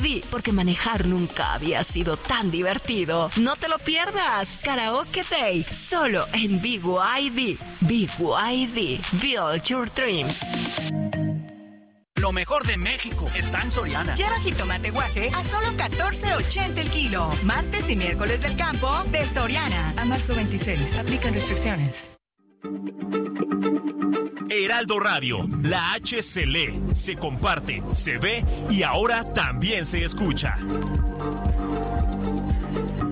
Porque manejar nunca había sido tan divertido. No te lo pierdas. Karaoke Day, solo en BYD. BYD, Build Your Dreams. Lo mejor de México está en Soriana. Lleva jitomate guaje a solo $14.80 el kilo. Martes y miércoles del campo de Soriana. A marzo 26. Aplican restricciones. Heraldo Radio, la H se lee, se comparte, se ve y ahora también se escucha.